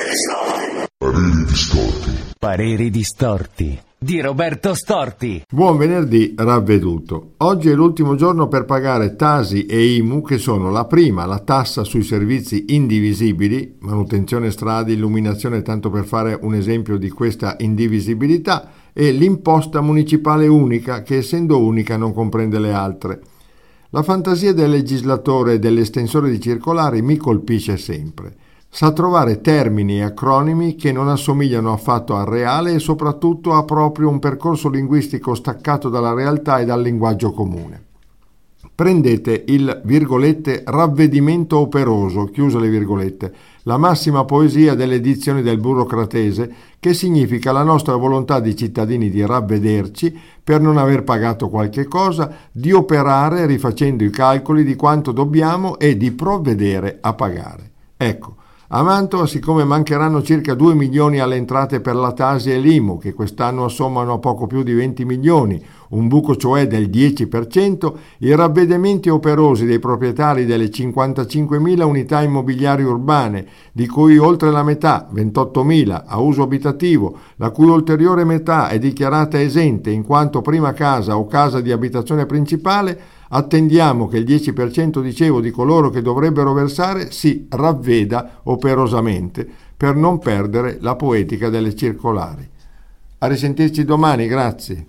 Pareri distorti. Pareri distorti di Roberto Storti. Buon venerdì ravveduto. Oggi è l'ultimo giorno per pagare Tasi e IMU, che sono la prima, la tassa sui servizi indivisibili, manutenzione strade, illuminazione, tanto per fare un esempio di questa indivisibilità, e l'imposta municipale unica, che essendo unica non comprende le altre. La fantasia del legislatore e dell'estensore di circolari mi colpisce sempre. Sa trovare termini e acronimi che non assomigliano affatto al reale e soprattutto ha proprio un percorso linguistico staccato dalla realtà e dal linguaggio comune. Prendete il ravvedimento operoso, chiuse le virgolette, la massima poesia delle edizioni del burocratese, che significa la nostra volontà di cittadini di ravvederci per non aver pagato qualche cosa, di operare rifacendo i calcoli di quanto dobbiamo e di provvedere a pagare. Ecco, a Mantova, siccome mancheranno circa 2 milioni alle entrate per la Tasi e l'IMU, che quest'anno assommano a poco più di 20 milioni, un buco cioè del 10%, i ravvedimenti operosi dei proprietari delle 55.000 unità immobiliari urbane, di cui oltre la metà, 28.000, a uso abitativo, la cui ulteriore metà è dichiarata esente in quanto prima casa o casa di abitazione principale, attendiamo che il 10% di coloro che dovrebbero versare si ravveda operosamente per non perdere la poetica delle circolari. A risentirci domani, grazie.